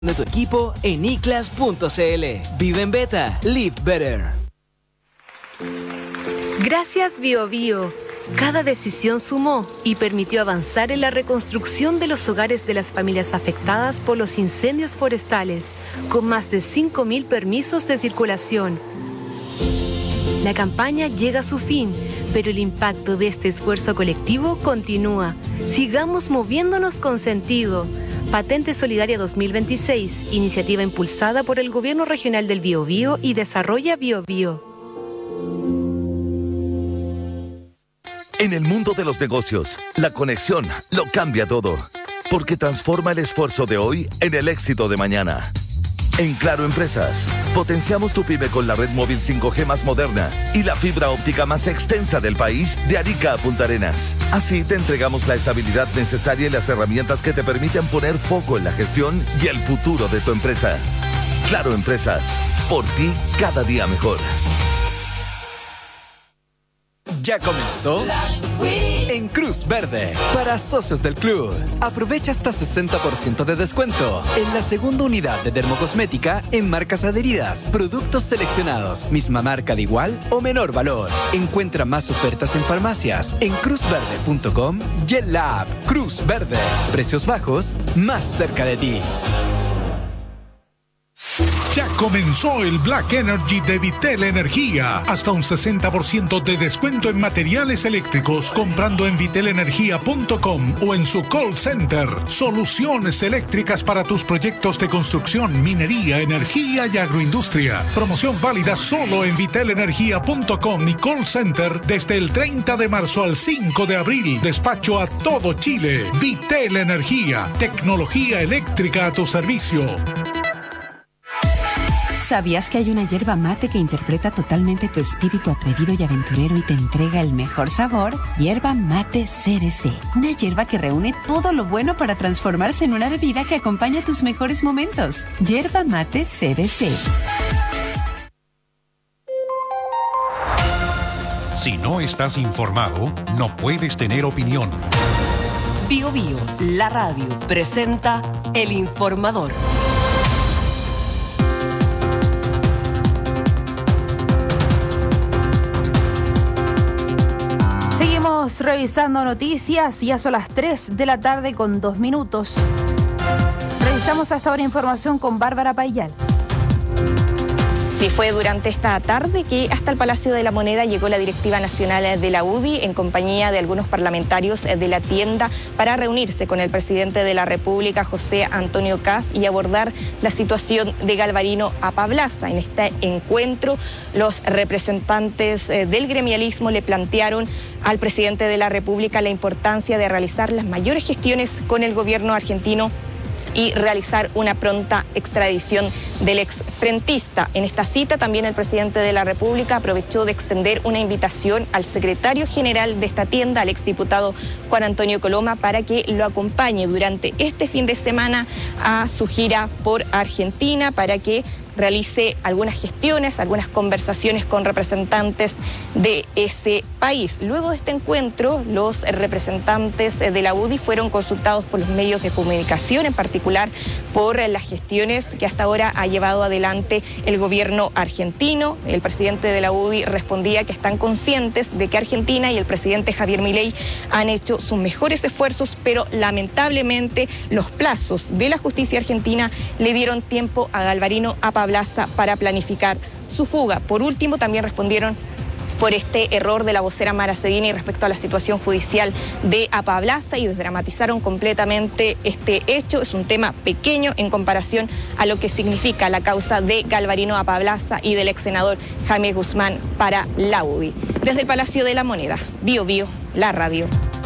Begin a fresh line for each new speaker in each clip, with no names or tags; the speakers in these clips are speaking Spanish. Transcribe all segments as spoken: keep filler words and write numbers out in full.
de tu equipo en i class punto c l. Vive en beta, live better.
Gracias Bio Bio. Cada decisión sumó y permitió avanzar en la reconstrucción de los hogares de las familias afectadas por los incendios forestales, con más de cinco mil permisos de circulación. La campaña llega a su fin, pero el impacto de este esfuerzo colectivo continúa. Sigamos moviéndonos con sentido. Patente Solidaria dos mil veintiséis, iniciativa impulsada por el Gobierno Regional del Biobío y Desarrolla Biobío.
En el mundo de los negocios, la conexión lo cambia todo, porque transforma el esfuerzo de hoy en el éxito de mañana. En Claro Empresas, potenciamos tu pyme con la red móvil cinco G más moderna y la fibra óptica más extensa del país de Arica a Punta Arenas. Así te entregamos la estabilidad necesaria y las herramientas que te permiten poner foco en la gestión y el futuro de tu empresa. Claro Empresas, por ti cada día mejor.
Ya comenzó en Cruz Verde para socios del club. Aprovecha hasta sesenta por ciento de descuento en la segunda unidad de dermocosmética en marcas adheridas, productos seleccionados, misma marca de igual o menor valor. Encuentra más ofertas en farmacias en cruz verde punto com y en la app Cruz Verde. Precios bajos más cerca de ti.
Ya comenzó el Black Energy de Vitel Energía. Hasta un sesenta por ciento de descuento en materiales eléctricos comprando en vitel energía punto com o en su call center. Soluciones eléctricas para tus proyectos de construcción, minería, energía y agroindustria. Promoción válida solo en vitel energía punto com y call center desde el treinta de marzo al cinco de abril. Despacho a todo Chile. Vitel Energía. Tecnología eléctrica a tu servicio.
¿Sabías que hay una yerba mate que interpreta totalmente tu espíritu atrevido y aventurero y te entrega el mejor sabor? Yerba Mate C B C. Una yerba que reúne todo lo bueno para transformarse en una bebida que acompaña tus mejores momentos. Yerba Mate C B C.
Si no estás informado, no puedes tener opinión.
Bio Bio, la radio, presenta El Informador.
Seguimos revisando noticias, ya son las tres de la tarde con dos minutos. Revisamos hasta ahora información con Bárbara Payal.
Sí, fue durante esta tarde que hasta el Palacio de la Moneda llegó la directiva nacional de la U D I en compañía de algunos parlamentarios de la tienda para reunirse con el presidente de la República, José Antonio Kast, y abordar la situación de Galvarino Apablaza. En este encuentro, los representantes del gremialismo le plantearon al presidente de la República la importancia de realizar las mayores gestiones con el gobierno argentino y realizar una pronta extradición del exfrentista. En esta cita también el presidente de la República aprovechó de extender una invitación al secretario general de esta tienda, al exdiputado Juan Antonio Coloma, para que lo acompañe durante este fin de semana a su gira por Argentina, para que realice algunas gestiones, algunas conversaciones con representantes de ese país. Luego de este encuentro, los representantes de la U D I fueron consultados por los medios de comunicación, en particular por las gestiones que hasta ahora ha llevado adelante el gobierno argentino. El presidente de la U D I respondía que están conscientes de que Argentina y el presidente Javier Milei han hecho sus mejores esfuerzos, pero lamentablemente los plazos de la justicia argentina le dieron tiempo a Galvarino Apablaza para planificar su fuga. Por último, también respondieron por este error de la vocera Mara Sedini respecto a la situación judicial de Apablaza y desdramatizaron completamente este hecho. Es un tema pequeño en comparación a lo que significa la causa de Galvarino Apablaza y del ex senador Jaime Guzmán para la U D I. Desde el Palacio de la Moneda, Bio Bio, la radio.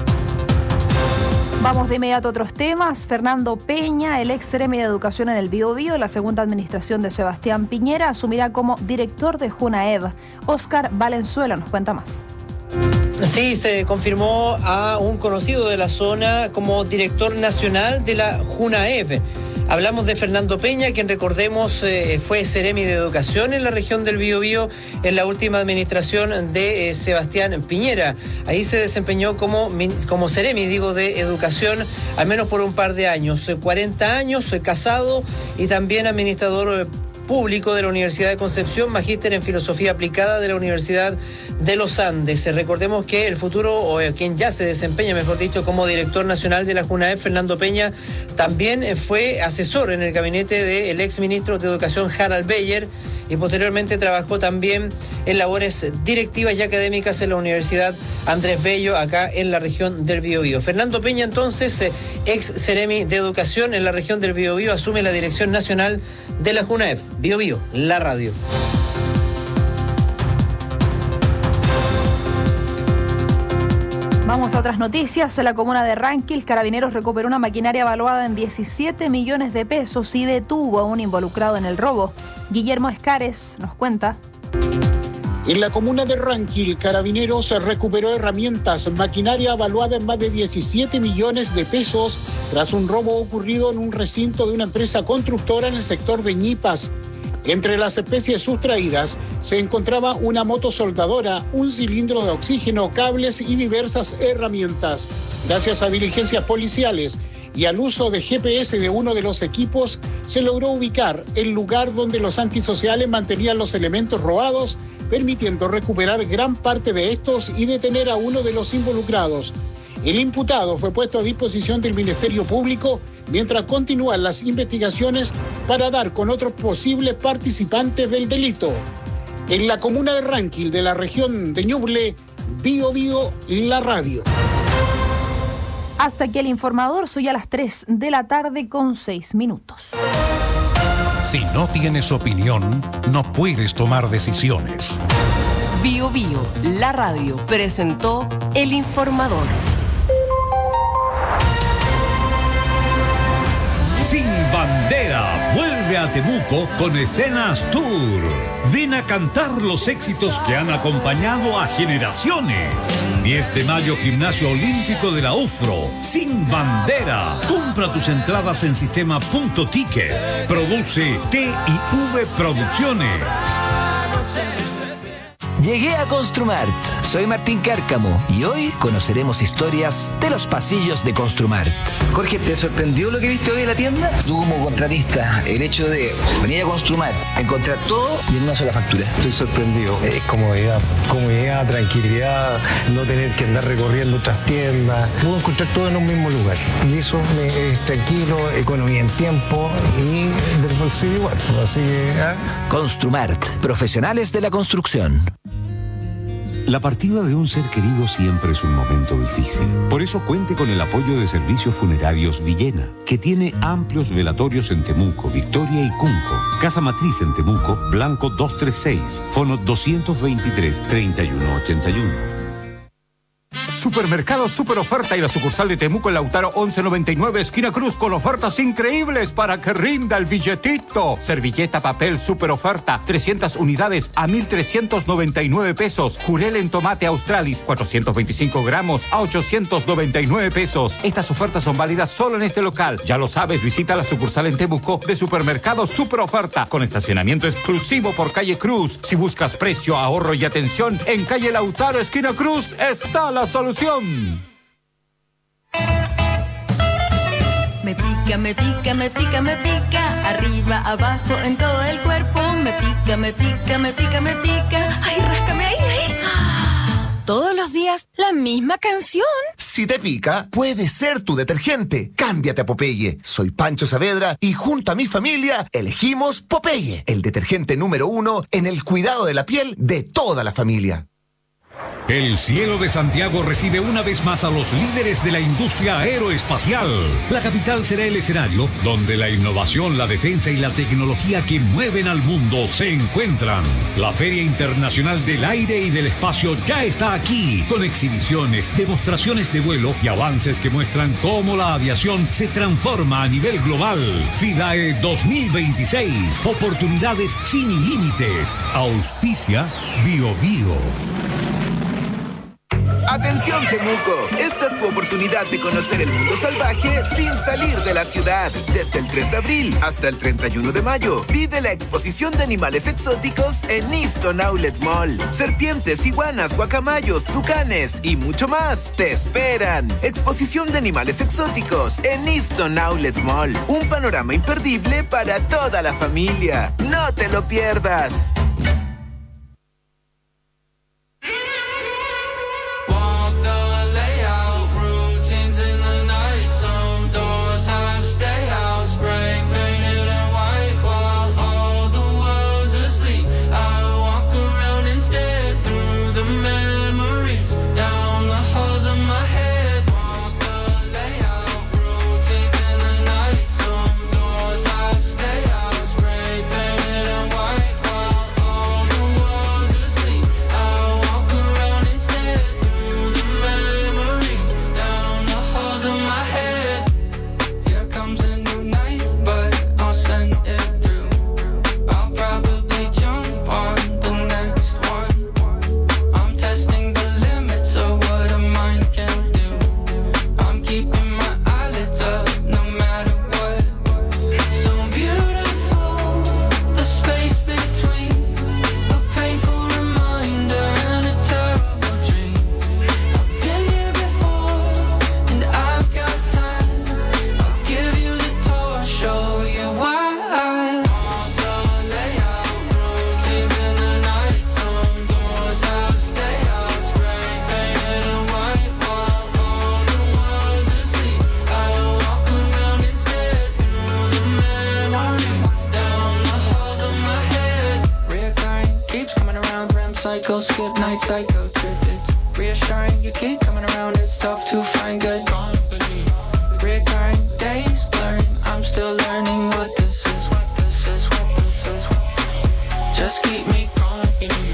Vamos de inmediato a otros temas. Fernando Peña, el ex gremio de educación en el Biobío, la segunda administración de Sebastián Piñera, asumirá como director de Junaev. Óscar Valenzuela nos cuenta más.
Sí, se confirmó a un conocido de la zona como director nacional de la Junaev. Hablamos de Fernando Peña, quien recordemos eh, fue Seremi de Educación en la región del Biobío en la última administración de eh, Sebastián Piñera. Ahí se desempeñó como, como Seremi, digo, de Educación, al menos por un par de años. cuarenta años, casado y también administrador eh, público de la Universidad de Concepción, magíster en Filosofía Aplicada de la Universidad de los Andes. Recordemos que el futuro, o quien ya se desempeña, mejor dicho, como director nacional de la JUNAEP, Fernando Peña, también fue asesor en el gabinete del ex ministro de Educación, Harald Beyer, y posteriormente trabajó también en labores directivas y académicas en la Universidad Andrés Bello, acá en la región del Biobío. Fernando Peña, entonces, ex Seremi de Educación en la región del Biobío, asume la dirección nacional de la JUNAEP. Biobío, la radio.
Vamos a otras noticias. En la comuna de Ranquil, Carabineros recuperó una maquinaria evaluada en diecisiete millones de pesos y detuvo a un involucrado en el robo. Guillermo Escares nos cuenta.
En la comuna de Ranquil, Carabineros recuperó herramientas, maquinaria evaluada en más de diecisiete millones de pesos tras un robo ocurrido en un recinto de una empresa constructora en el sector de Ñipas. Entre las especies sustraídas se encontraba una motosoldadora, un cilindro de oxígeno, cables y diversas herramientas. Gracias a diligencias policiales y al uso de G P S de uno de los equipos, se logró ubicar el lugar donde los antisociales mantenían los elementos robados, permitiendo recuperar gran parte de estos y detener a uno de los involucrados. El imputado fue puesto a disposición del Ministerio Público mientras continúan las investigaciones para dar con otros posibles participantes del delito. En la comuna de Ranquil, de la región de Ñuble, Biobío, la radio.
Hasta aquí el informador, soy a las tres de la tarde con seis minutos.
Si no tienes opinión, no puedes tomar decisiones.
Biobío, la radio, presentó el informador.
Sin Bandera vuelve a Temuco con Escenas Tour. Ven a cantar los éxitos que han acompañado a generaciones. diez de mayo, Gimnasio Olímpico de la UFRO. Sin Bandera. Compra tus entradas en sistema punto ticket. Produce T y V Producciones.
Llegué a Construmart. Soy Martín Cárcamo y hoy conoceremos historias de los pasillos de Construmart. Jorge, ¿te sorprendió lo que viste hoy en la tienda? Tú como contratista, el hecho de venir a Construmart, encontrar todo y en una sola factura.
Estoy sorprendido. Es comodidad, comodidad, tranquilidad, no tener que andar recorriendo otras tiendas. Puedo encontrar todo en un mismo lugar. Y eso me, es tranquilo, economía en tiempo y del bolsillo igual. Así que, ¿eh?
Construmart, profesionales de la construcción.
La partida de un ser querido siempre es un momento difícil. Por eso cuente con el apoyo de Servicios Funerarios Villena, que tiene amplios velatorios en Temuco, Victoria y Cunco. Casa Matriz en Temuco, Blanco doscientos treinta y seis, fono doscientos veintitrés, treinta y uno ochenta y uno.
Supermercado Super Oferta y la sucursal de Temuco en Lautaro once noventa y nueve, esquina Cruz, con ofertas increíbles para que rinda el billetito. Servilleta papel Super Oferta, trescientas unidades a mil trescientos noventa y nueve pesos. Jurel en tomate Australis, cuatrocientos veinticinco gramos a ochocientos noventa y nueve pesos. Estas ofertas son válidas solo en este local. Ya lo sabes, visita la sucursal en Temuco de Supermercado Super Oferta, con estacionamiento exclusivo por calle Cruz. Si buscas precio, ahorro y atención, en calle Lautaro, esquina Cruz, está la solución.
Me pica, me pica, me pica, me pica, arriba, abajo, en todo el cuerpo. Me pica, me pica, me pica, me pica. Ay, ráscame ahí, ahí. Todos los días la misma canción.
Si te pica, puede ser tu detergente. Cámbiate a Popeye. Soy Pancho Saavedra y junto a mi familia elegimos Popeye, el detergente número uno en el cuidado de la piel de toda la familia.
El cielo de Santiago recibe una vez más a los líderes de la industria aeroespacial. La capital será el escenario donde la innovación, la defensa y la tecnología que mueven al mundo se encuentran. La Feria Internacional del Aire y del Espacio ya está aquí, con exhibiciones, demostraciones de vuelo y avances que muestran cómo la aviación se transforma a nivel global. FIDAE dos mil veintiséis, oportunidades sin límites. Auspicia Biobío.
Atención Temuco, esta es tu oportunidad de conocer el mundo salvaje sin salir de la ciudad. Desde el tres de abril hasta el treinta y uno de mayo, vive la exposición de animales exóticos en Easton Outlet Mall. Serpientes, iguanas, guacamayos, tucanes y mucho más te esperan. Exposición de animales exóticos en Easton Outlet Mall. Un panorama imperdible para toda la familia. No te lo pierdas.
Psycho skip night, psycho trip. It's reassuring you keep coming around. It's tough to find good company. Recurring days blurring. I'm still learning what this is. What this is. What this is. Just keep me company.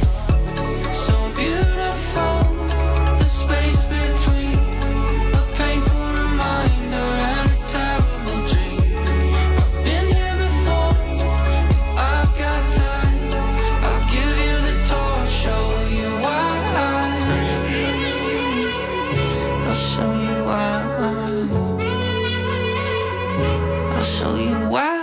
So beautiful, the space between a painful reminder and a terrible dream. I've been here before. I've got time. I'll give you the tour, show you why. I'll show you why. I'll show you why.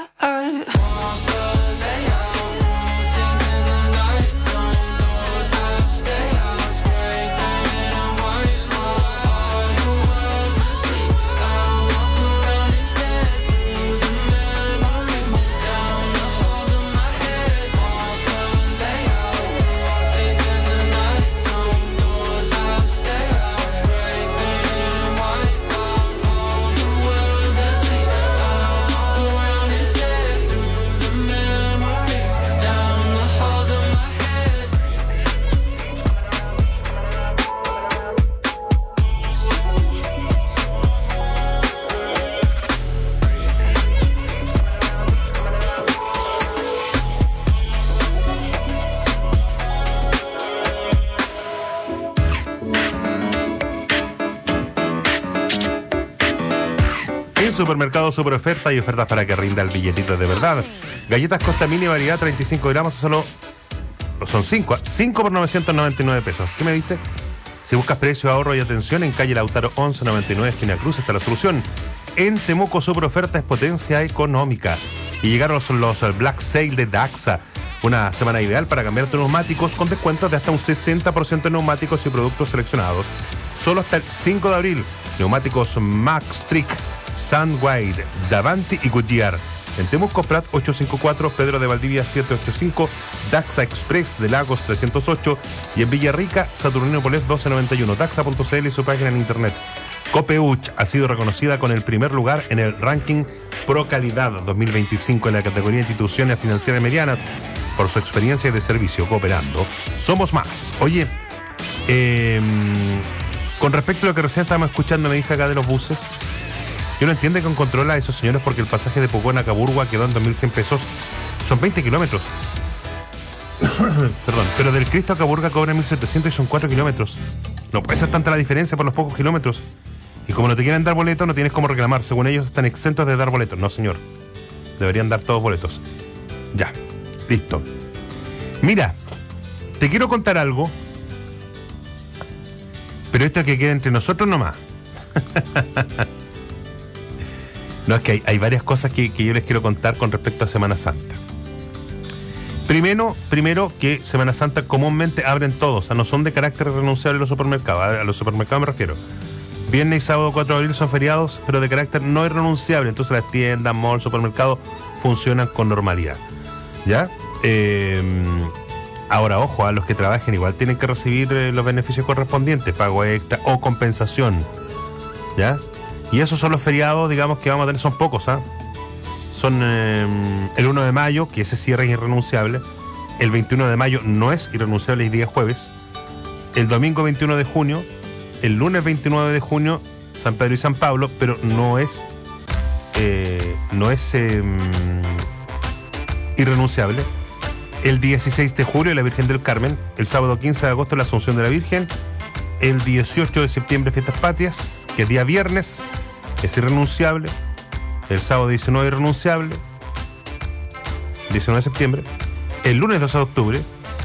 Supermercado super oferta y ofertas para que rinda el billetito de verdad. Galletas Costa Mini variedad treinta y cinco gramos, solo son cinco, cinco por novecientos noventa y nueve pesos. ¿Qué me dice? Si buscas precio, ahorro y atención, en calle Lautaro once noventa y nueve, esquina Cruz, está la solución. En Temuco, super oferta es potencia económica. Y llegaron los, los Black Sale de Daxa. Una semana ideal para cambiar tus neumáticos con descuentos de hasta un sesenta por ciento en neumáticos y productos seleccionados. Solo hasta el cinco de abril. Neumáticos Max Trick, Sandwide, Davanti y Goodyear. En Temuco, Prat ochocientos cincuenta y cuatro, Pedro de Valdivia setecientos ochenta y cinco, Daxa Express de Lagos trescientos ocho y en Villarrica, Saturnino Polés doce noventa y uno. Daxa punto c l y su página en internet. Copeuch ha sido reconocida con el primer lugar en el ranking Pro Calidad dos mil veinticinco en la categoría de instituciones financieras medianas por su experiencia de servicio cooperando. Somos más. Oye, eh, con respecto a lo que recién estábamos escuchando, me dice acá de los buses. Yo no entiendo con control a esos señores porque el pasaje de Pucón a Caburgua quedó en dos mil cien pesos. Son veinte kilómetros. Perdón, pero del Cristo a Caburga cobra mil setecientos y son cuatro kilómetros. No puede ser tanta la diferencia por los pocos kilómetros. Y como no te quieren dar boletos, no tienes cómo reclamar. Según ellos están exentos de dar boletos. No, señor. Deberían dar todos boletos. Ya, listo. Mira, te quiero contar algo Pero esto es que queda entre nosotros nomás. No, es que hay, hay varias cosas que, que yo les quiero contar con respecto a Semana Santa. Primero, primero que Semana Santa comúnmente abren todos, o sea, no son de carácter renunciable los supermercados. A los supermercados me refiero. Viernes y sábado cuatro de abril son feriados, pero de carácter no irrenunciable. Entonces las tiendas, malls, supermercados funcionan con normalidad. ¿Ya? Eh, ahora, ojo, a los que trabajen igual tienen que recibir eh, los beneficios correspondientes, pago extra o compensación. ¿Ya? Y esos son los feriados, digamos, que vamos a tener, son pocos, ¿ah? ¿eh? Son eh, el uno de mayo, que ese cierre es irrenunciable. El veintiuno de mayo no es irrenunciable, es día jueves. El domingo veintiuno de junio. El lunes veintinueve de junio, San Pedro y San Pablo, pero no es eh, no es eh, irrenunciable. El dieciséis de julio, la Virgen del Carmen. El sábado quince de agosto, la Asunción de la Virgen. El dieciocho de septiembre, Fiestas Patrias, que es día viernes, es irrenunciable. El sábado diecinueve, irrenunciable. diecinueve de septiembre. El lunes doce de octubre,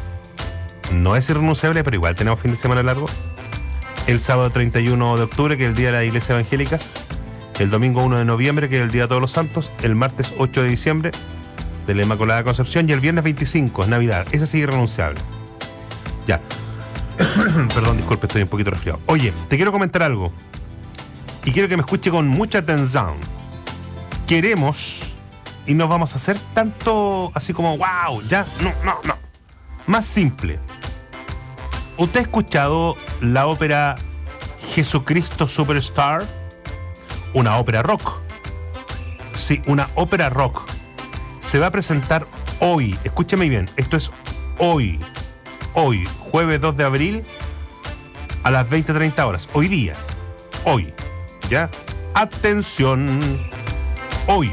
no es irrenunciable, pero igual tenemos fin de semana largo. El sábado treinta y uno de octubre, que es el día de las iglesias evangélicas. El domingo uno de noviembre, que es el día de todos los santos. El martes ocho de diciembre, de la Inmaculada Concepción. Y el viernes veinticinco, es Navidad. Ese sí es irrenunciable. Ya. Perdón, disculpe, estoy un poquito resfriado. Oye, te quiero comentar algo. Y quiero que me escuche con mucha atención. Queremos, y no vamos a hacer tanto así como, wow, ya, no, no, no. Más simple. ¿Usted ha escuchado la ópera Jesucristo Superstar? Una ópera rock. Sí, una ópera rock. Se va a presentar hoy. Escúcheme bien, esto es hoy. Hoy, jueves dos de abril, a las veinte treinta horas. Hoy día. Hoy. ¿Ya? Atención. Hoy.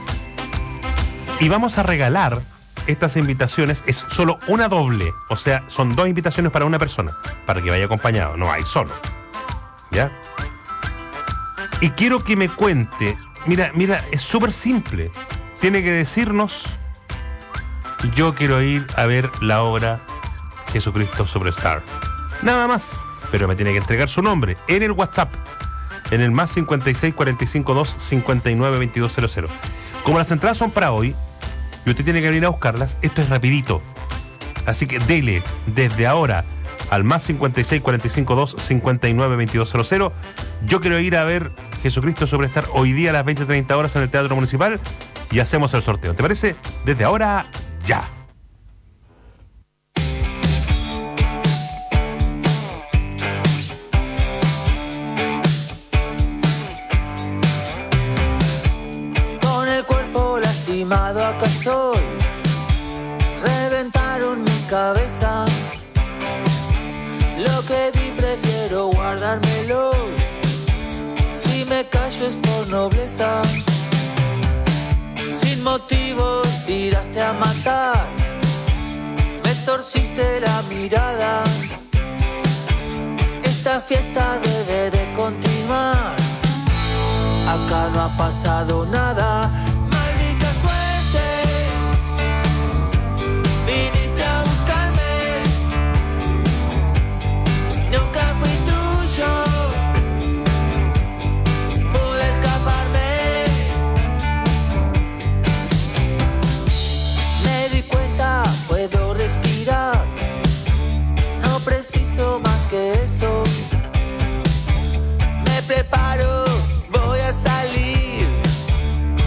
Y vamos a regalar estas invitaciones. Es solo una doble. O sea, son dos invitaciones para una persona. Para que vaya acompañado. No hay solo. ¿Ya? Y quiero que me cuente. Mira, mira, es súper simple. Tiene que decirnos: yo quiero ir a ver la obra Jesucristo Superstar. Nada más. Pero me tiene que entregar su nombre en el WhatsApp. En el más cincuenta y seis, cuarenta y cinco, dos, cincuenta y nueve, veintidós, cero cero. Como las entradas son para hoy y usted tiene que venir a buscarlas, esto es rapidito. Así que dele desde ahora al más cincuenta y seis, cuarenta y cinco, dos, cincuenta y nueve, veintidós, cero cero. Yo quiero ir a ver Jesucristo Superstar hoy día a las veinte treinta horas en el Teatro Municipal y hacemos el sorteo. ¿Te parece? Desde ahora, ya.
Acá estoy, reventaron mi cabeza. Lo que vi prefiero guardármelo. Si me callo es por nobleza. Sin motivos tiraste a matar. Me torciste la mirada. Esta fiesta debe de continuar. Acá no ha pasado nada. Viniste a buscarme, nunca fui tuyo, pude escaparme. Me di cuenta, puedo respirar, no preciso más que eso. Me preparo, voy a salir,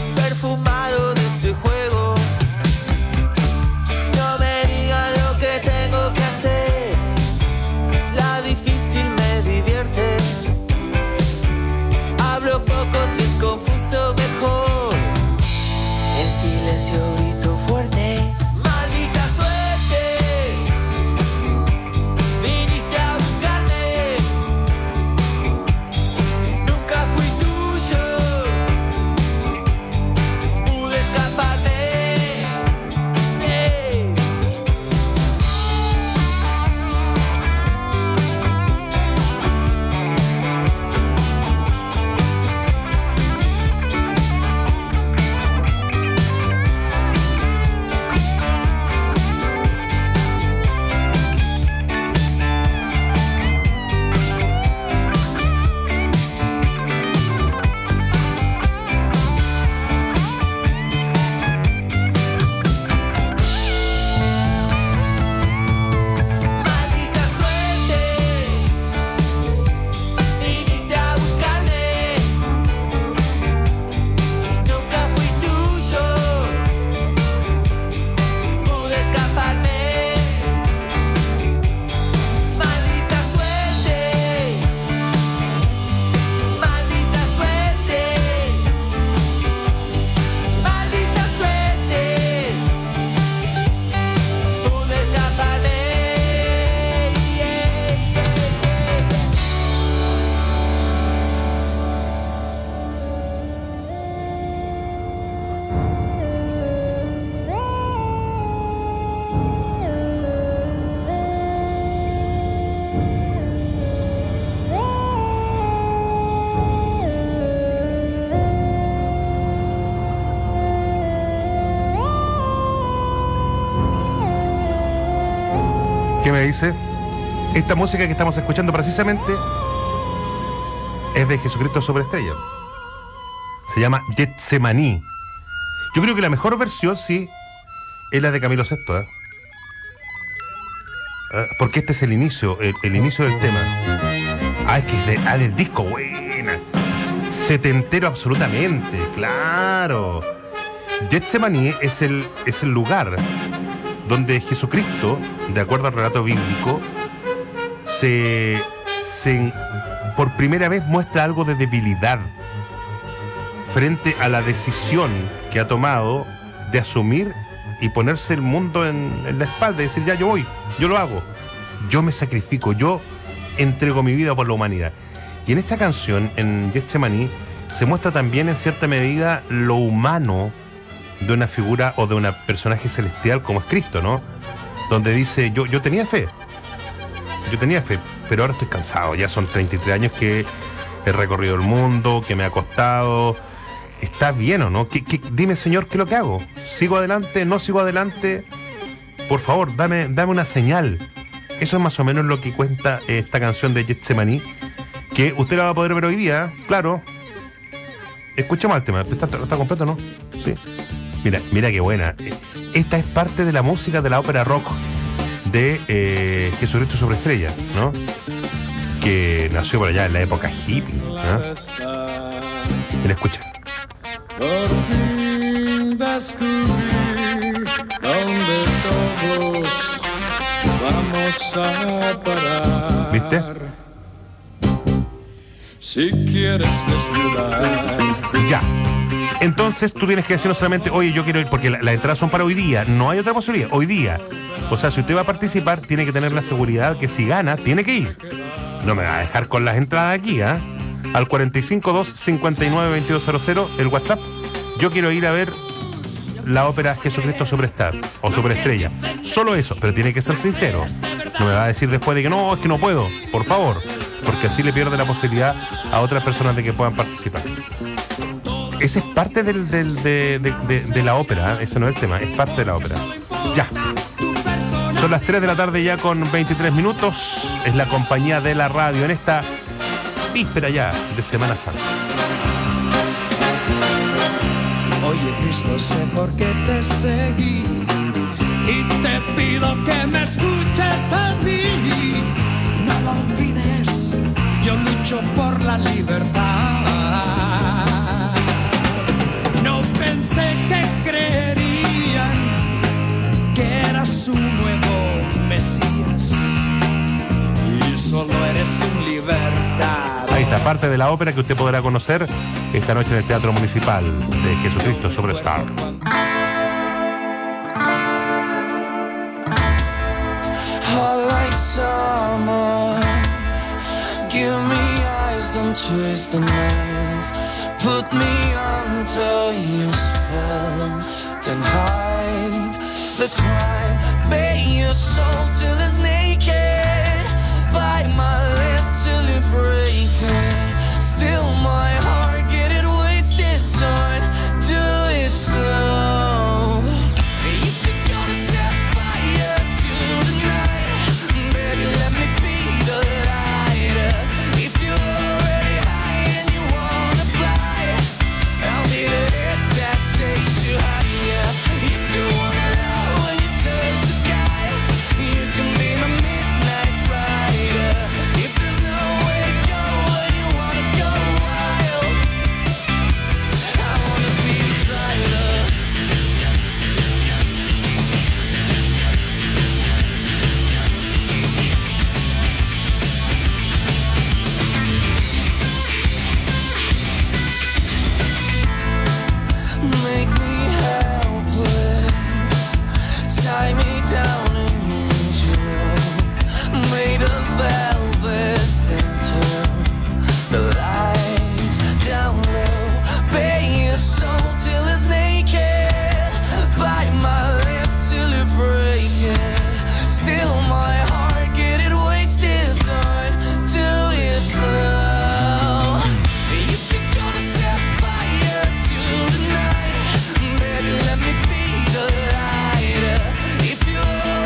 ¿Qué me dice? Esta música que estamos escuchando precisamente es de Jesucristo sobre estrella. Se llama Getsemaní. Yo creo que la mejor versión, sí, es la de Camilo Sesto, ¿eh? Porque este es el inicio, el, el inicio del tema. Ah, es que es de, ah, del disco, buena. Setentero absolutamente, claro. Getsemaní es el, es el lugar donde Jesucristo, de acuerdo al relato bíblico, se, se por primera vez muestra algo de debilidad frente a la decisión que ha tomado de asumir y ponerse el mundo en, en la espalda y decir, ya, yo voy, yo lo hago, yo me sacrifico, yo entrego mi vida por la humanidad. Y en esta canción, en Getsemaní, se muestra también en cierta medida lo humano de una figura o de un personaje celestial como es Cristo, ¿no? Donde dice, yo, yo tenía fe, yo tenía fe, pero ahora estoy cansado, ya son treinta y tres años que he recorrido el mundo, que me ha costado. ¿Está bien o no? ¿Qué, qué, dime, Señor, ¿qué es lo que hago? ¿Sigo adelante? ¿No sigo adelante? Por favor, dame, dame una señal. Eso es más o menos lo que cuenta esta canción de Getsemaní, que usted la va a poder ver hoy día, claro. Escuchemos el tema. ¿Está, está completo, no? Sí. Mira, mira qué buena. Esta es parte de la música de la ópera rock de eh, Jesucristo sobre estrella, ¿no? Que nació por allá en la época hippie, ¿no? Mira, escucha.
Por fin descubrí donde todos vamos a parar.
¿Viste?
Si quieres desnudar.
Ya. Entonces tú tienes que decir no solamente, oye, yo quiero ir, porque las la entradas son para hoy día. No hay otra posibilidad. Hoy día. O sea, si usted va a participar, tiene que tener la seguridad que si gana, tiene que ir. No me va a dejar con las entradas aquí, ¿ah? ¿eh? Al cuarenta y cinco dos cincuenta y nueve veintidós cero cero, el WhatsApp. Yo quiero ir a ver la ópera Jesucristo Superstar o Superestrella. Solo eso, pero tiene que ser sincero. No me va a decir después de que no, es que no puedo. Por favor, porque así le pierde la posibilidad a otras personas de que puedan participar. Ese es parte del, del, de, de, de, de la ópera, ¿eh? Ese no es el tema, es parte de la ópera. Ya. Son las tres de la tarde ya con veintitrés minutos. Es la compañía de la radio en esta víspera ya de Semana Santa.
Oye, Cristo, sé por qué te seguí y te pido que me escuches a mí. No lo olvides, yo lucho por la libertad. No pensé que creerían que eras un nuevo Mesías y solo eres un libertad.
Ahí está, parte de la ópera que usted podrá conocer esta noche en el Teatro Municipal de Jesucristo Superstar.
Still my heart get it wasted, don't do it slow. If you're gonna set fire to the night, baby, let me be the lighter. If you're already high and you wanna fly, I'll be the hit that takes you higher. If you wanna know when you touch the sky, you can be my midnight rider. If there's nowhere to go when you wanna go wild, I wanna be the driver. Make me helpless, tie me down and use your rope, made of velvet, then turn the lights down low. Pay your soul till it's naked, bite my lip till you break it. Still my heart get it wasted, don't do it slow. If you're gonna set fire to the night, baby, let me be the lighter. If you're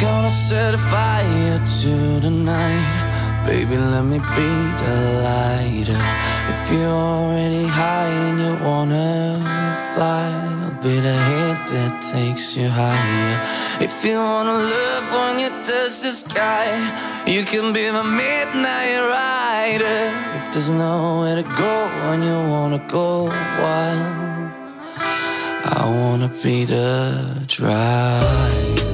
Gonna set a fire to the night. Baby, let me be the lighter. If you're already high and you wanna fly, I'll be the hit that takes you higher. If you wanna live when you touch the sky, you can be my midnight rider. If there's nowhere to go and you wanna go wild, I wanna be the driver.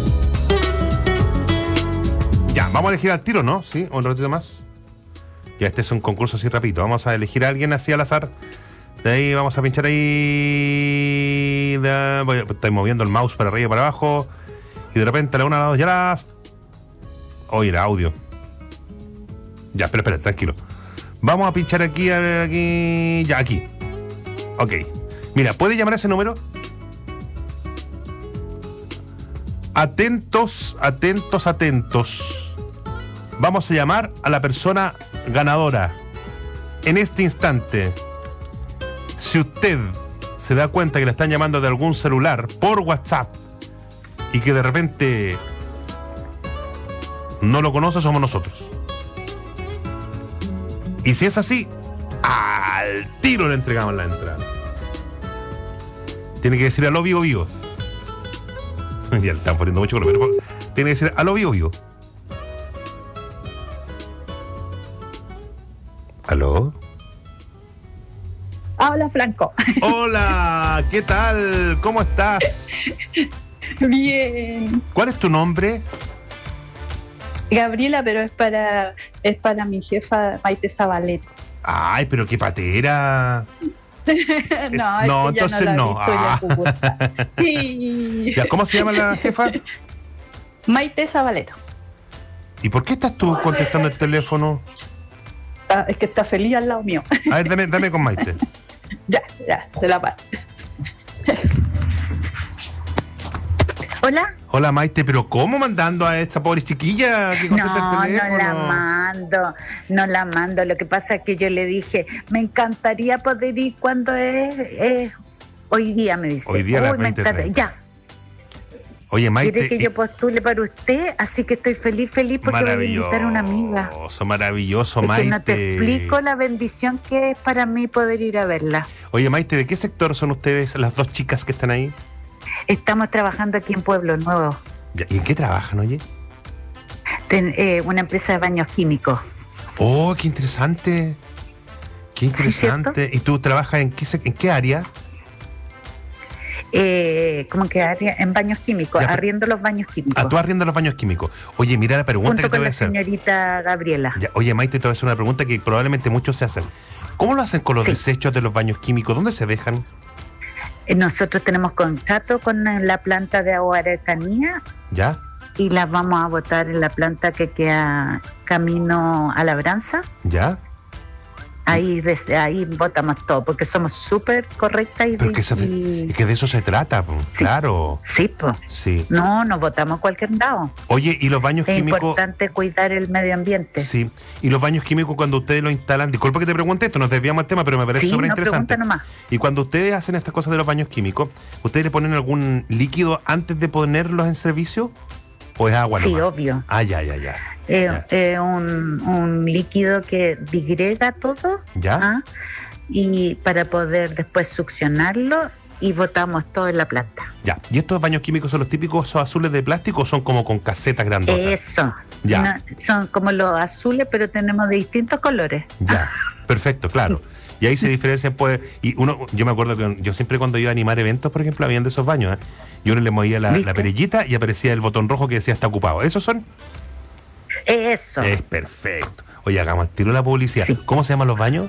Ya, vamos a elegir al tiro, ¿no? ¿Sí? ¿Un ratito más? Ya, este es un concurso así rapidito. Vamos a elegir a alguien así al azar. De ahí vamos a pinchar ahí... De... Voy a... Estoy moviendo el mouse para arriba y para abajo. Y de repente a la una, a las dos, ya las... Oye, era audio. Ya, espera, espera, tranquilo. Vamos a pinchar aquí, aquí... Ya, aquí. Ok. Mira, ¿puede llamar a ese número? Atentos, atentos, atentos. Vamos a llamar a la persona ganadora. En este instante, si usted se da cuenta que le están llamando de algún celular por WhatsApp y que de repente no lo conoce, somos nosotros. Y si es así, al tiro le entregamos la entrada. Tiene que decir aló vivo vivo. Ya le están poniendo mucho color, pero tiene que decir aló vivo vivo. ¿Aló?
Hola, Franco.
Hola, ¿qué tal? ¿Cómo estás?
Bien.
¿Cuál es tu nombre?
Gabriela, pero es para es para mi jefa Maite Zabaleta.
Ay, pero qué patera.
no, es
no,
que ya
entonces
no. La
no.
Visto,
Ah.
ya, pues, sí.
Ya, ¿cómo se llama la jefa?
Maite Zabaleta.
¿Y por qué estás tú contestando el teléfono?
Ah, es que está feliz al lado mío.
A ver, dame, dame con Maite.
Ya, ya, se la paso. Hola.
Hola Maite, pero ¿cómo mandando a esta pobre chiquilla que contesta
No,
el teléfono?
no la mando, no la mando. Lo que pasa es que yo le dije, me encantaría poder ir cuando es, es hoy día, me dice.
Hoy día a las
Uy, me
veinte
encanta.
treinta.
Ya.
Oye, Maite.
Quiere que
y-
yo postule para usted, así que estoy feliz, feliz porque voy a invitar a una amiga.
Maravilloso, maravilloso,
Es
Maite.
que no te explico la bendición que es para mí poder ir a verla.
Oye, Maite, ¿de qué sector son ustedes, las dos chicas que están ahí?
Estamos trabajando aquí en Pueblo Nuevo,
Ya, ¿y en qué trabajan, oye?
Ten- eh, una empresa de baños químicos.
Oh, qué interesante. Qué interesante. ¿Y tú trabajas en qué, sec- en qué área?
Eh, ¿Cómo que área? En baños químicos,
Ya, pero-
arriendo los baños químicos.
Ah, tú arriendas los baños químicos. Oye, mira la pregunta
Junto
que te
con
voy a
la
hacer.
señorita Gabriela.
Ya, oye, Maite, te voy a hacer una pregunta que probablemente muchos se hacen. ¿Cómo lo hacen con los desechos de los baños químicos? ¿Dónde se dejan?
Eh, Nosotros tenemos contrato con eh, la planta de agua Araucanía
¿Ya?
y las vamos a botar en la planta que queda camino a Labranza.
¿Ya?
Ahí, des- ahí botamos todo, porque somos súper correctas y...
Pero que, eso de,
y-
es que de eso se trata, po. Claro.
Sí, pues.
Sí.
No, no botamos cualquier lado.
Oye, ¿y los baños
Es
químicos?
importante cuidar el medio ambiente.
Sí. ¿Y los baños químicos cuando ustedes lo instalan? Disculpa que te pregunte esto, nos desviamos del tema, pero me parece
Sí,
súper
no,
interesante.
pregunta nomás.
Y cuando ustedes hacen estas cosas de los baños químicos, ¿ustedes le ponen algún líquido antes de ponerlos en servicio? ¿O es agua
Sí,
nomás?
obvio.
Ah, ya, ya, ya.
Eh, eh, un, un líquido que digrega todo.
¿Ya?
¿ah? Y para poder después succionarlo y botamos todo en la planta.
Ya. ¿Y estos baños químicos son los típicos esos azules de plástico o son como con casetas grandotas?
Eso.
Ya.
No, son como los azules, pero tenemos de distintos colores.
Ya, perfecto, claro. Y ahí se diferencian, pues, y uno, yo me acuerdo que yo siempre cuando iba a animar eventos, por ejemplo, habían de esos baños, ¿eh? Y uno le movía la, la perillita y aparecía el botón rojo que decía está ocupado. ¿Esos son?
Eso.
Es perfecto. Oye, hagamos tiro la publicidad. ¿Cómo se llaman los baños?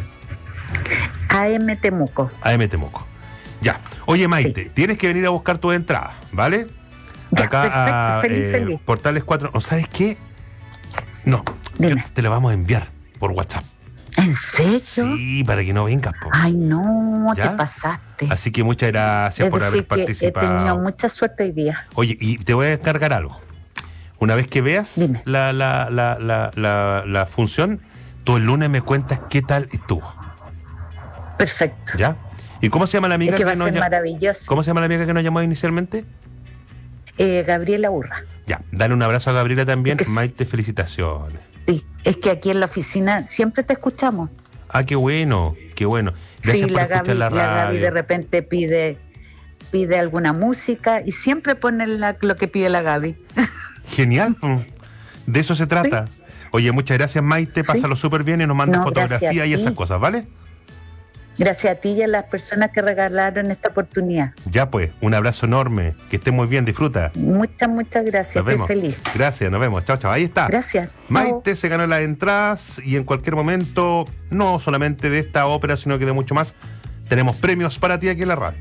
A M Temuco.
A M Temuco. Ya. Oye, Maite, tienes que venir a buscar tu entrada, ¿vale? Acá a
perfecto, feliz,
eh,
feliz.
Portales cuatro. ¿O sabes qué? No, yo te la vamos a enviar por WhatsApp.
¿En serio?
Sí, para que no vengas, po.
Ay, no,
¿Ya?
te pasaste.
Así que muchas gracias
Es
por
decir,
haber
que he
participado.
tenido mucha suerte hoy día.
Oye, y te voy a encargar algo. Una vez que veas la, la, la, la, la, la función, tú el lunes me cuentas qué tal estuvo.
Perfecto.
¿Ya? ¿Y cómo se llama la amiga
Es que va a
nos
ser
llam-
maravilloso.
¿Cómo se llama la amiga que nos llamó inicialmente?
Eh, Gabriela Urra.
Ya, dale un abrazo a Gabriela también. Es que Maite, felicitaciones.
Sí, es que aquí en la oficina siempre te escuchamos.
Ah, qué bueno, qué bueno. Gracias
sí,
por
la
escuchar
Gaby,
la radio.
La Gaby de repente pide, pide alguna música y siempre pone la, lo que pide la Gaby.
Genial, de eso se trata. ¿Sí? Oye, muchas gracias, Maite, pásalo ¿Sí? súper bien y nos manda no, fotografía y esas cosas, ¿vale?
Gracias a ti y a las personas que regalaron esta oportunidad.
Ya pues, un abrazo enorme, que estés muy bien, disfruta.
Muchas, muchas gracias,
nos vemos.
Estoy feliz.
Gracias, nos vemos, chao, chao, ahí está.
Gracias.
Maite
chao.
Se ganó las entradas y en cualquier momento, no solamente de esta ópera, sino que de mucho más, tenemos premios para ti aquí en la radio.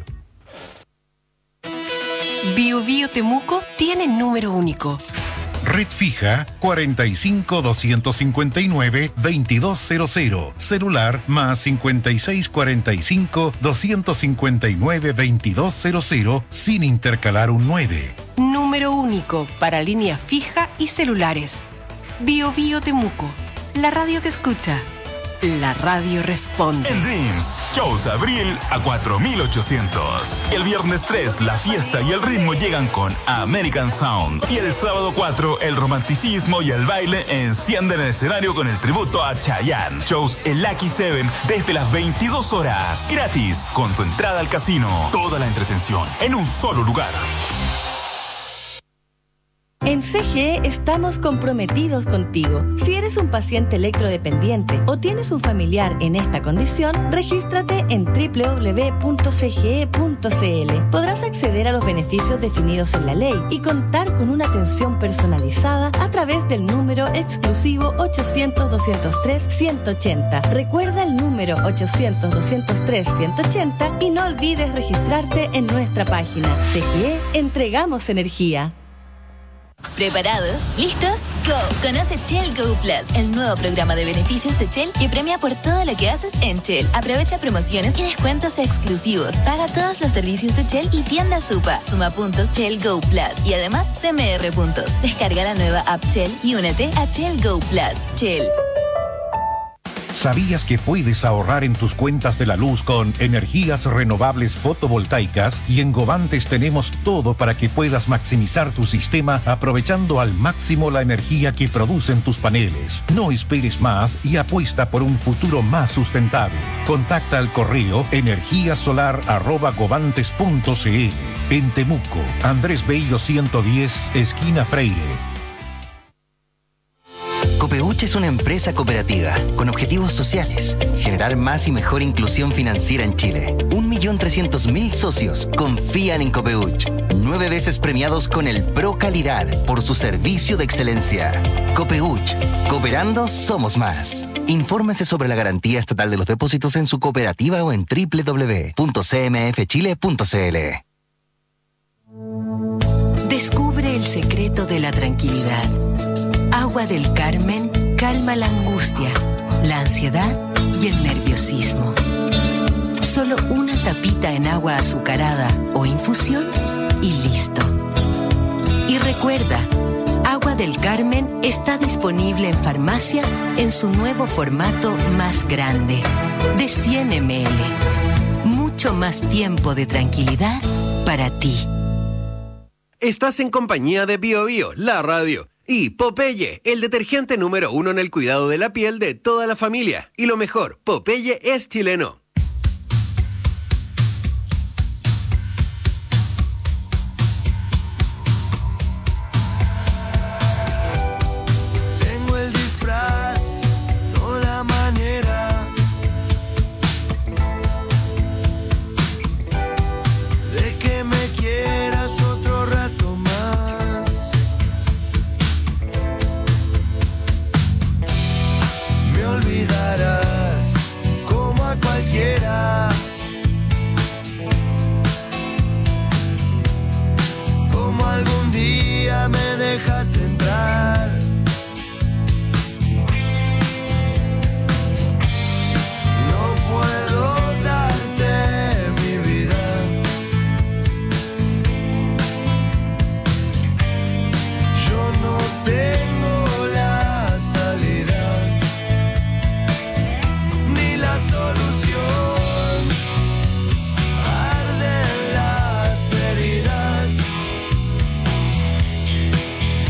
Bio Bio Temuco tiene número único.
Red fija cuarenta y cinco, doscientos cincuenta y nueve, veintidós cero cero. Celular más cincuenta y seis, cuarenta y cinco, doscientos cincuenta y nueve, veintidós cero cero sin intercalar un nueve.
Número único para línea fija y celulares. Bio Bio Temuco. La radio te escucha. La radio responde.
En Dreams, shows abril a cuatro mil ochocientos. El viernes tres, la fiesta y el ritmo llegan con American Sound. Y el sábado cuatro, el romanticismo y el baile encienden el escenario con el tributo a Chayanne. Shows en Lucky Seven desde las veintidós horas. Gratis, con tu entrada al casino. Toda la entretención en un solo lugar.
En C G E estamos comprometidos contigo. Si eres un paciente electrodependiente o tienes un familiar en esta condición, regístrate en doble u doble u doble u punto c g e punto c l. Podrás acceder a los beneficios definidos en la ley y contar con una atención personalizada a través del número exclusivo ochocientos, doscientos tres, ciento ochenta. Recuerda el número ochocientos, doscientos tres, ciento ochenta y no olvides registrarte en nuestra página. C G E, entregamos energía.
¿Preparados? ¿Listos? ¡Go! Conoce Shell Go Plus, el nuevo programa de beneficios de Shell que premia por todo lo que haces en Shell. Aprovecha promociones y descuentos exclusivos. Paga todos los servicios de Shell y tienda Supa. Suma puntos Shell Go Plus y además C M R puntos. Descarga la nueva app Shell y únete a Shell Go Plus. Shell.
¿Sabías que puedes ahorrar en tus cuentas de la luz con energías renovables fotovoltaicas? Y en Govantes tenemos todo para que puedas maximizar tu sistema aprovechando al máximo la energía que producen tus paneles. No esperes más y apuesta por un futuro más sustentable. Contacta al correo energíasolar arroba govantes punto c l. En Temuco, Andrés Bello ciento diez, esquina Freire.
Copeuch es una empresa cooperativa con objetivos sociales, generar más y mejor inclusión financiera en Chile. Un millón trescientos mil socios confían en Copeuch, nueve veces premiados con el Pro Calidad por su servicio de excelencia. Copeuch, cooperando somos más. Infórmese sobre la garantía estatal de los depósitos en su cooperativa o en doble u doble u doble u punto c m f chile punto c l.
Descubre el secreto de la tranquilidad. Agua del Carmen calma la angustia, la ansiedad y el nerviosismo. Solo una tapita en agua azucarada o infusión y listo. Y recuerda, Agua del Carmen está disponible en farmacias en su nuevo formato más grande, de cien mililitros. Mucho más tiempo de tranquilidad para ti.
Estás en compañía de Bio Bio, la radio. Y Popeye, el detergente número uno en el cuidado de la piel de toda la familia. Y lo mejor, Popeye es chileno.
Tengo el disfraz, no la manera de que me quieras otro rato más. Olvidarás como a cualquiera, como algún día me dejaste entrar. No puedo darte mi vida, yo no tengo la salida, la solución. Arden las heridas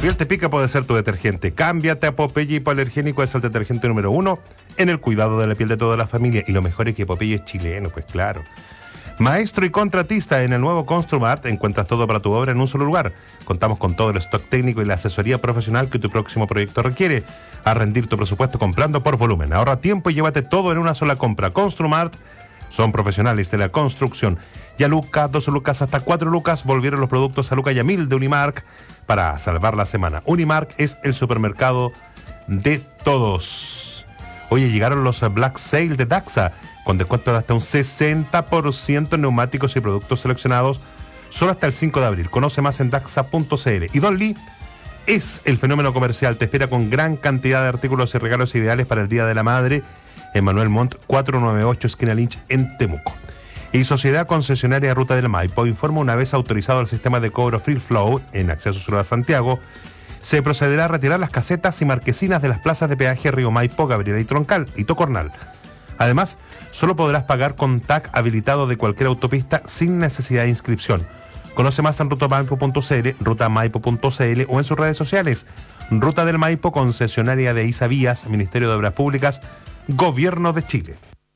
piel te pica puede ser tu detergente. Cámbiate a Popeye Hipoalergénico, es el detergente número uno en el cuidado de la piel de toda la familia. Y lo mejor es que Popeye es chileno, pues claro. Maestro y contratista, en el nuevo Construmart encuentras todo para tu obra en un solo lugar. Contamos con todo el stock técnico y la asesoría profesional que tu próximo proyecto requiere. A rendir tu presupuesto comprando por volumen. Ahorra tiempo y llévate todo en una sola compra. Construmart son profesionales de la construcción. Ya Lucas, dos lucas hasta cuatro lucas, volvieron los productos a Luca y a Mil de Unimark para salvar la semana. Unimark es el supermercado de todos. Oye, llegaron los Black Sale de Daxa, con descuento de hasta un sesenta por ciento en neumáticos y productos seleccionados, solo hasta el cinco de abril. Conoce más en daxa punto c l. Y Don Lee es el fenómeno comercial. Te espera con gran cantidad de artículos y regalos ideales para el Día de la Madre en Manuel Montt cuatrocientos noventa y ocho, esquina Lynch, en Temuco. Y Sociedad Concesionaria Ruta del Maipo informa, una vez autorizado el sistema de cobro Free Flow en acceso sur a Santiago, se procederá a retirar las casetas y marquesinas de las plazas de peaje Río Maipo, Gabriela y Troncal y Tocornal. Además, solo podrás pagar con T A C habilitado de cualquier autopista sin necesidad de inscripción. Conoce más en ruta maipo punto c l, ruta maipo punto c l o en sus redes sociales. Ruta del Maipo, concesionaria de Isavías, Ministerio de Obras Públicas, Gobierno de Chile.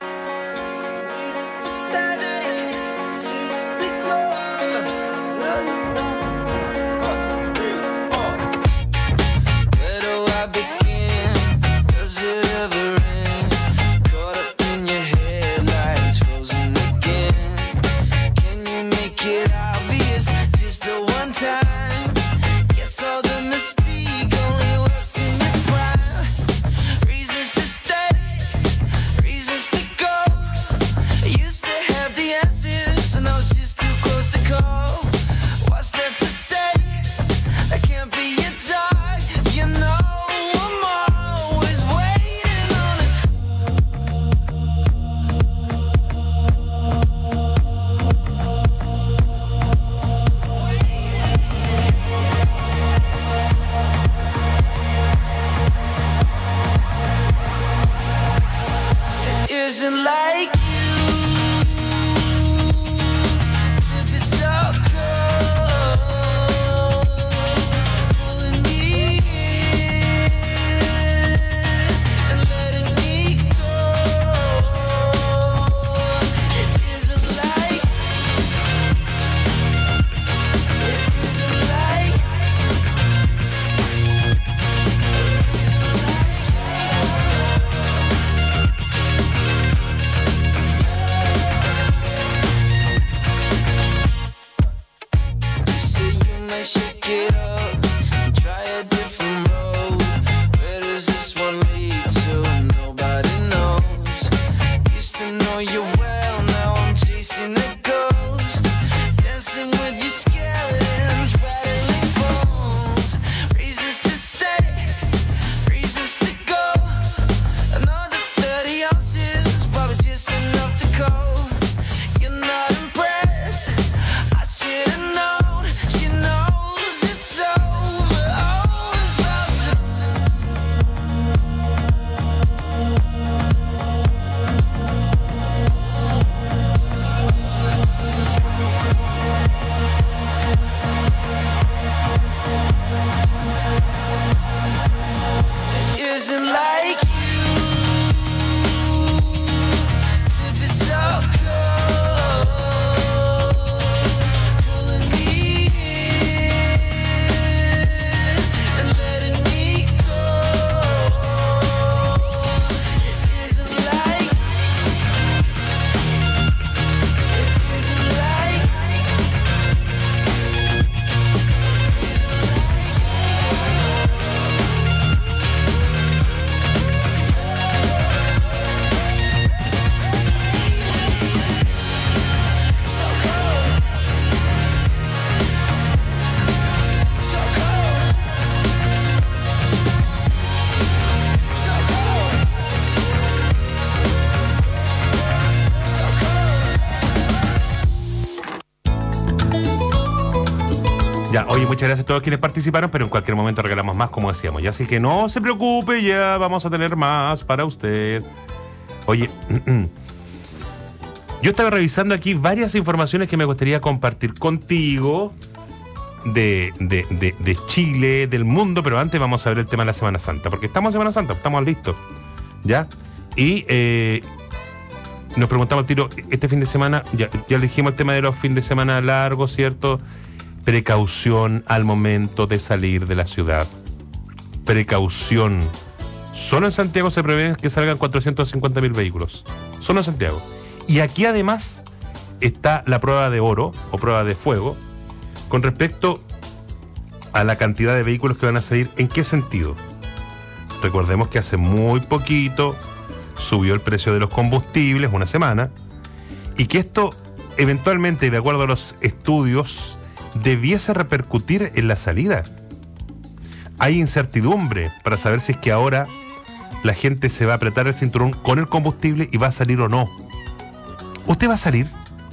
Ya, oye, muchas gracias a todos quienes participaron, pero en cualquier momento regalamos más, como decíamos. Ya, así que no se preocupe, ya vamos a tener más para usted. Oye, yo estaba revisando aquí varias informaciones que me gustaría compartir contigo. de, de, de, de Chile, del mundo, pero antes vamos a ver el tema de la Semana Santa, porque estamos en Semana Santa, estamos listos, ¿ya? Y eh, nos preguntamos al tiro, este fin de semana, ya, ya dijimos el tema de los fines de semana largos, ¿cierto? Precaución al momento de salir de la ciudad. Precaución. Solo en Santiago se prevé que salgan cuatrocientos cincuenta mil vehículos. Solo en Santiago. Y aquí además está la prueba de oro, o prueba de fuego, con respecto a la cantidad de vehículos que van a salir. ¿En qué sentido? Recordemos que hace muy poquito subió el precio de los combustibles, una semana, y que esto eventualmente, de acuerdo a los estudios, debiese repercutir en la salida. Hay incertidumbre para saber si es que ahora la gente se va a apretar el cinturón con el combustible y va a salir o no. ¿Usted va a salir?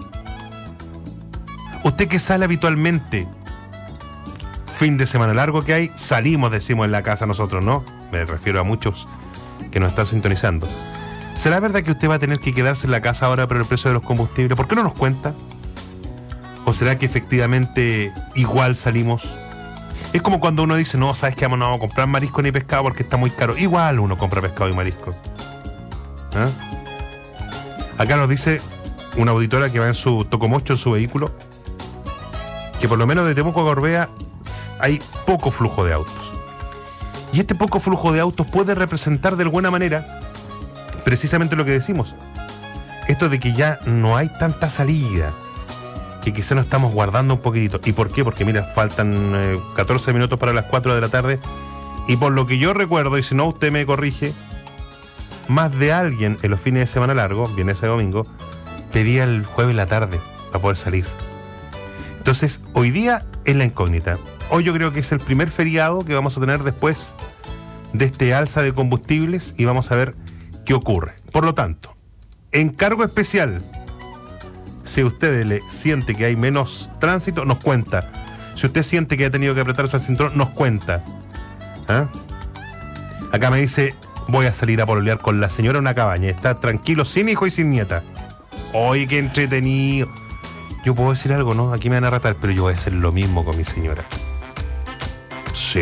¿Usted que sale habitualmente? Fin de semana largo que hay, salimos, decimos en la casa nosotros, ¿no? Me refiero a muchos que nos están sintonizando. ¿Será verdad que usted va a tener que quedarse en la casa ahora por el precio de los combustibles? ¿Por qué no nos cuenta? ¿O será que efectivamente igual salimos? Es como cuando uno dice, no, ¿sabes qué? No vamos a comprar marisco ni pescado porque está muy caro. Igual uno compra pescado y marisco. ¿Ah? Acá nos dice una auditora que va en su tocomocho, en su vehículo, que por lo menos de Temuco a Gorbea hay poco flujo de autos. Y este poco flujo de autos puede representar de alguna manera precisamente lo que decimos. Esto de que ya no hay tanta salida, que quizá nos estamos guardando un poquitito. ¿Y por qué? Porque mira, faltan eh, catorce minutos para las cuatro de la tarde, y por lo que yo recuerdo, y si no usted me corrige, más de alguien en los fines de semana largos, viene ese domingo, pedía el jueves en la tarde para poder salir. Entonces, hoy día es la incógnita. Hoy yo creo que es el primer feriado que vamos a tener después de este alza de combustibles, y vamos a ver qué ocurre. Por lo tanto, encargo especial: si usted le siente que hay menos tránsito, nos cuenta. Si usted siente que ha tenido que apretarse el cinturón, nos cuenta. ¿Ah? Acá me dice, voy a salir a pololear con la señora en una cabaña. Está tranquilo, sin hijo y sin nieta. Oye, qué entretenido. Yo puedo decir algo, ¿no? Aquí me van a ratar, pero yo voy a hacer lo mismo con mi señora. Sí.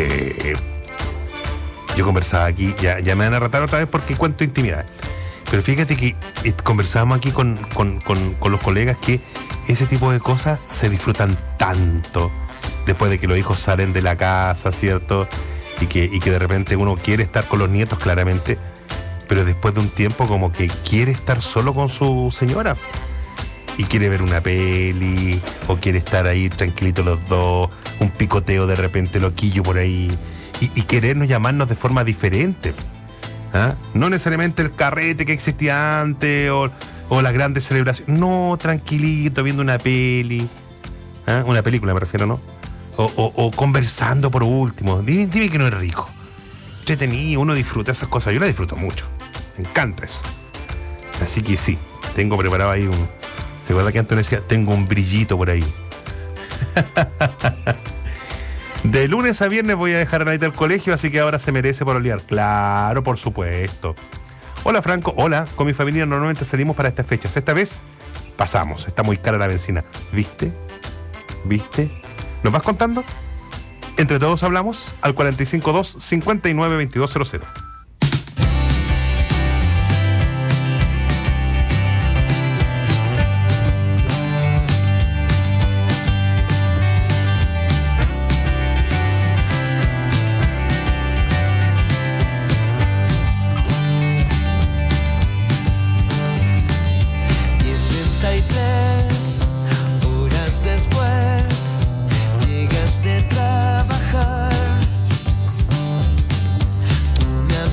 Yo conversaba aquí, ya, ya me van a ratar otra vez porque cuento intimidad. Pero fíjate que eh, conversábamos aquí con, con, con, con los colegas que ese tipo de cosas se disfrutan tanto después de que los hijos salen de la casa, ¿cierto? Y que, y que de repente uno quiere estar con los nietos, claramente, pero después de un tiempo como que quiere estar solo con su señora y quiere ver una peli, o quiere estar ahí tranquilitos los dos, un picoteo de repente loquillo por ahí, y, y querernos llamarnos de forma diferente. ¿Ah? No necesariamente el carrete que existía antes o, o las grandes celebraciones. No, tranquilito, viendo una peli. ¿Ah? Una película me refiero, ¿no? O, o, o conversando por último. Dime, dime que no es rico. Entretenido, uno disfruta esas cosas. Yo las disfruto mucho. Me encanta eso. Así que sí, tengo preparado ahí un... ¿Se acuerda que Antonio decía? Tengo un brillito por ahí. De lunes a viernes voy a dejar a Anaita al colegio, así que ahora se merece pololear. Claro, por supuesto. Hola, Franco. Hola. Con mi familia normalmente salimos para estas fechas. Esta vez pasamos. Está muy cara la benzina. ¿Viste? ¿Viste? ¿Nos vas contando? Entre todos hablamos al cuatro cinco dos, cinco nueve, dos dos cero cero.
Llegas de trabajar, tú me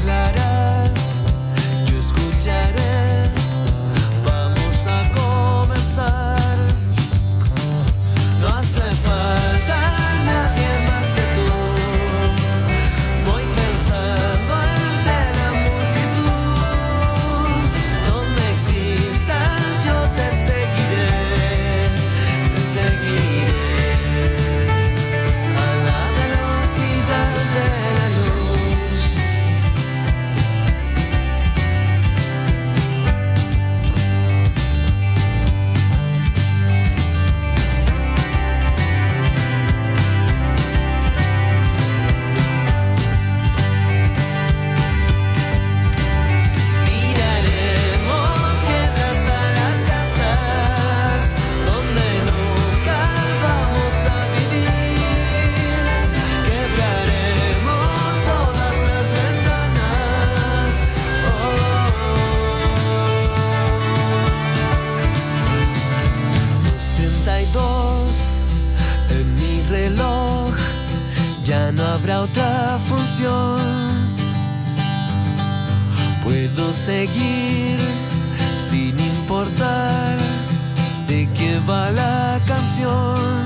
ilusión. Puedo seguir sin importar de qué va la canción.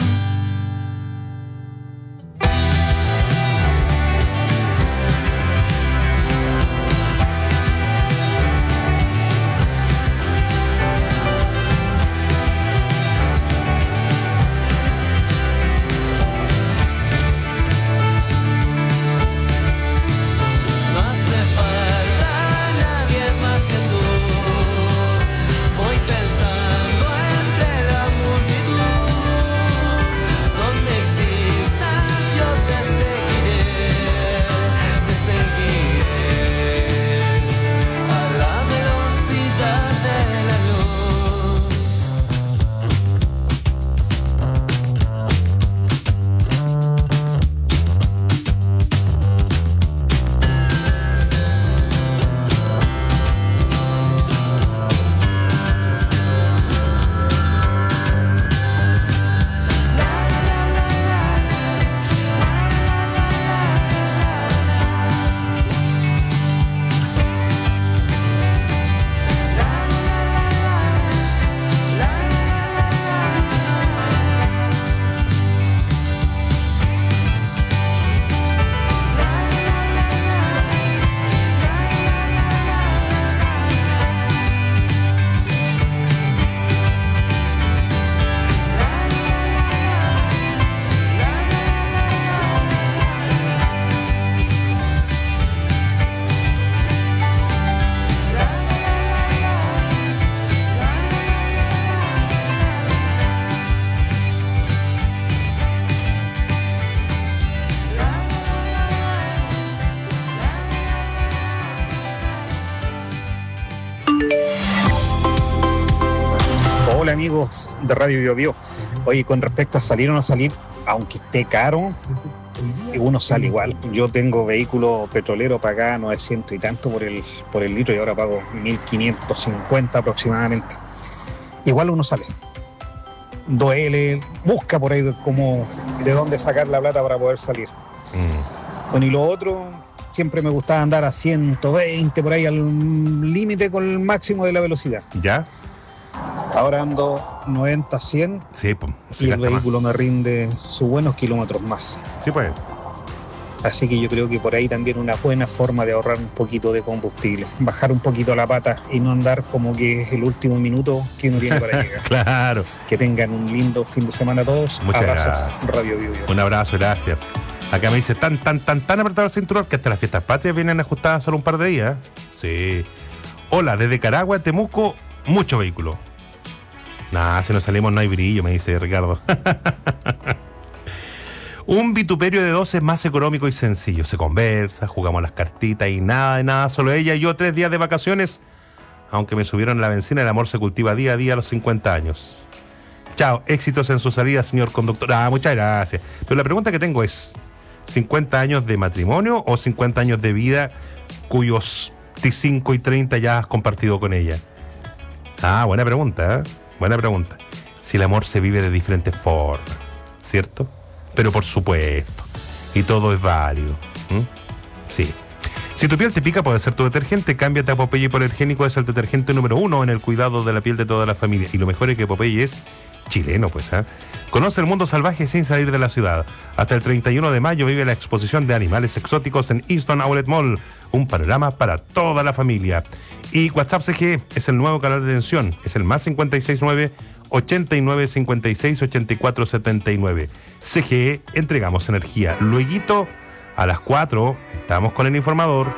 Hola amigos de Radio Bio Bio. Oye, con respecto a salir o no salir, aunque esté caro, uno sale igual. Yo tengo vehículo petrolero, pagaba novecientos y tanto por el, por el litro y ahora pago mil quinientos cincuenta aproximadamente. Igual uno sale. dos ele, busca por ahí de, cómo, de dónde sacar la plata para poder salir. Mm. Bueno, y lo otro, siempre me gustaba andar a ciento veinte por ahí al límite con el máximo de la velocidad.
¿Ya?
Ahora ando noventa, cien
sí, pues,
y el vehículo más. me rinde sus buenos kilómetros más.
Sí, pues.
Así que yo creo que por ahí también una buena forma de ahorrar un poquito de combustible. Bajar un poquito la pata y no andar como que es el último minuto que uno tiene para llegar.
Claro.
Que tengan un lindo fin de semana todos.
Muchas
Abrazos,
gracias.
Radio Bio Bio.
Un abrazo, gracias. Acá me dice tan, tan, tan, tan apretado el cinturón que hasta las fiestas patrias vienen ajustadas solo un par de días. Sí. Hola, desde Caragua, Temuco, mucho vehículo. Nah, si nos salimos no hay brillo, me dice Ricardo. Un vituperio de dos es más económico y sencillo. Se conversa, jugamos las cartitas y nada de nada, solo ella y yo tres días de vacaciones. Aunque me subieron la benzina, el amor se cultiva día a día a los cincuenta años. Chao, éxitos en su salida, señor conductor. Ah, muchas gracias. Pero la pregunta que tengo es, ¿cincuenta años de matrimonio o cincuenta años de vida cuyos veinticinco y treinta ya has compartido con ella? Ah, buena pregunta, ¿eh? Buena pregunta. Si el amor se vive de diferentes formas, ¿cierto? Pero por supuesto. Y todo es válido. ¿Mm? Sí. Si tu piel te pica, puede ser tu detergente. Cámbiate a Popeye Hipoalergénico. Es el detergente número uno en el cuidado de la piel de toda la familia. Y lo mejor es que Popeye es chileno, pues, ¿eh? Conoce el mundo salvaje sin salir de la ciudad. Hasta el treinta y uno de mayo vive la exposición de animales exóticos en Easton Outlet Mall. Un panorama para toda la familia. Y WhatsApp C G es el nuevo canal de atención. Es el más cincuenta y seis nueve, ochenta y nueve, cincuenta y seis, ochenta y cuatro, setenta y nueve. C G E, entregamos energía. Lueguito, a las cuatro, estamos con el informador.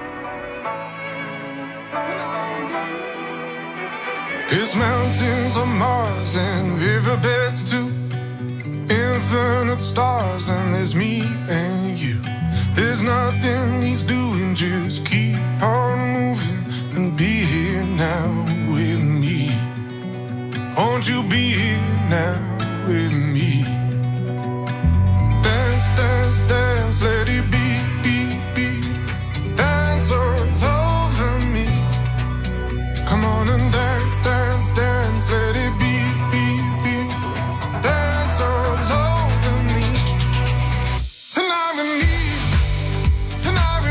There's mountains on Mars and riverbeds too. Infinite stars and there's me and you. There's nothing he's doing, just keep on moving and be here now with me. Won't you be here now with me? Dance, dance, dance, let it be, be, be. Dance all over me. Come on and dance, dance, dance, let it be, be, be. Dance all over me. Tonight with me, tonight with me.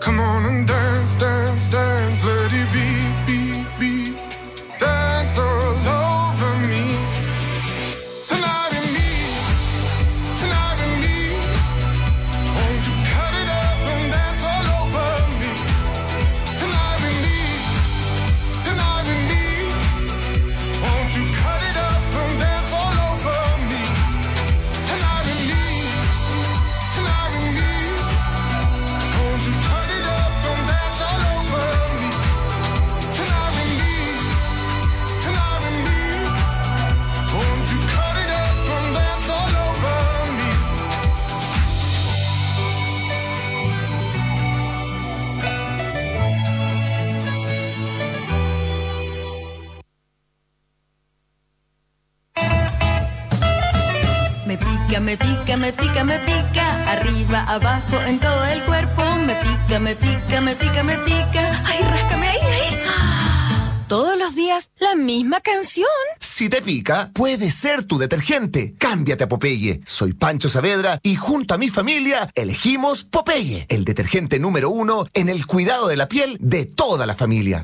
Come on and dance, dance, dance, let it be, be, be. Dance all over me. Tonight with me, tonight with me. Won't you cut it up and dance all over me? Tonight with me, tonight with me. Won't you cut it up and dance all over me? Tonight with me, tonight with me. Won't you cut it up and dance all over me? Tonight with me, tonight with me. Won't you cut it up and dance all over me?
Me pica, me pica, me pica, me pica. Arriba, abajo, en todo el cuerpo. Me pica, me pica, me pica, me pica. Ay, ráscame ahí, ahí. Todos los días, la misma canción.
Si te pica, puede ser tu detergente. Cámbiate a Popeye. Soy Pancho Saavedra y junto a mi familia elegimos Popeye, el detergente número uno en el cuidado de la piel de toda la familia.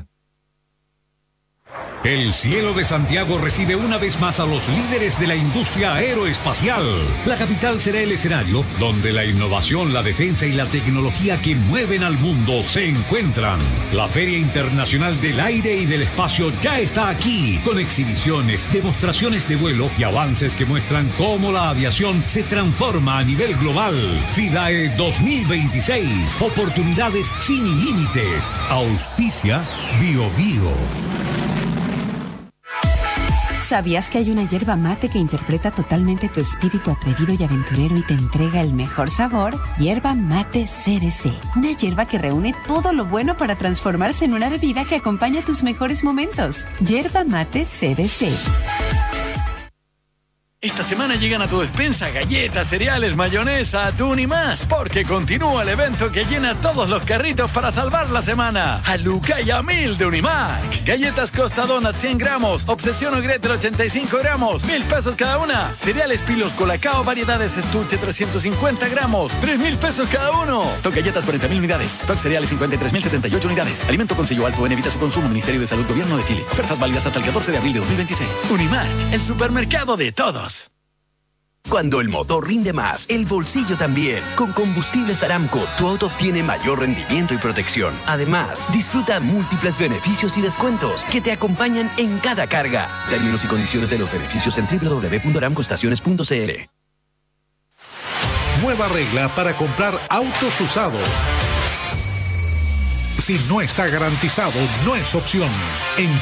El cielo de Santiago recibe una vez más a los líderes de la industria aeroespacial. La capital será el escenario donde la innovación, la defensa y la tecnología que mueven al mundo se encuentran. La Feria Internacional del Aire y del Espacio ya está aquí, con exhibiciones, demostraciones de vuelo y avances que muestran cómo la aviación se transforma a nivel global. FIDAE dos mil veintiséis, oportunidades sin límites. Auspicia Bio Bio.
¿Sabías que hay una yerba mate que interpreta totalmente tu espíritu atrevido y aventurero y te entrega el mejor sabor? Yerba Mate C B C. Una yerba que reúne todo lo bueno para transformarse en una bebida que acompaña tus mejores momentos. Yerba Mate C B C.
Esta semana llegan a tu despensa galletas, cereales, mayonesa, atún y más, porque continúa el evento que llena todos los carritos para salvar la semana. A Luca y a Mil de Unimark. Galletas Costa Donut cien gramos, Obsesión o Gretel ochenta y cinco gramos, mil pesos cada una. Cereales Pilos Colacao, variedades estuche trescientos cincuenta gramos, tres mil pesos cada uno. Stock galletas cuarenta mil unidades, stock cereales cincuenta y tres mil setenta y ocho unidades. Alimento con sello alto en evita su consumo, Ministerio de Salud, Gobierno de Chile. Ofertas válidas hasta el catorce de abril de dos mil veintiséis. Unimark, el supermercado de todos.
Cuando el motor rinde más, el bolsillo también. Con Combustibles Aramco, tu auto obtiene mayor rendimiento y protección. Además, disfruta múltiples beneficios y descuentos que te acompañan en cada carga. Términos y condiciones de los beneficios en doble u doble u doble u punto aramcoestaciones punto c l.
Nueva regla para comprar autos usados. Si no está garantizado, no es opción. En